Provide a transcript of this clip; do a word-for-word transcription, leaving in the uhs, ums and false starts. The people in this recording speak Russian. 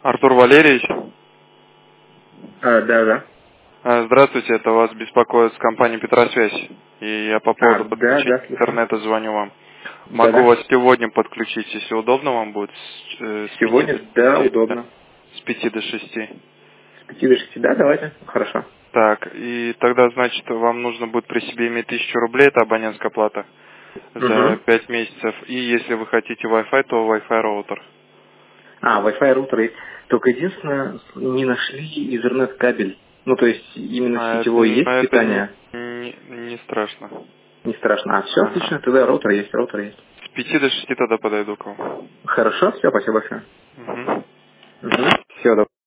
Артур Валерьевич? А, да, да. А, Здравствуйте, это вас беспокоит с компании Петросвязь. И я по поводу А, да, подключения да, слушаю. интернета звоню вам. Да, Могу да. вас сегодня подключить, если удобно вам будет, с, э, с пяти до Сегодня, да, шести. Да, удобно. с пяти до шести. С пяти до шести, да, давайте. Хорошо. Так, и тогда, значит, вам нужно будет при себе иметь тысячу рублей, это абонентская плата, за Угу. пять месяцев. И если вы хотите Wi-Fi, то Wi-Fi роутер. А, Wi-Fi роутер есть. Только единственное, не нашли Ethernet кабель. Ну, то есть, именно А это, сетевой н- есть это не, питание? не, не страшно. Не страшно. А, все Ага. отлично, тогда роутер есть, роутер есть. С пяти до шести тогда подойду к вам. Хорошо, все, спасибо большое. Мгм. Угу. Все,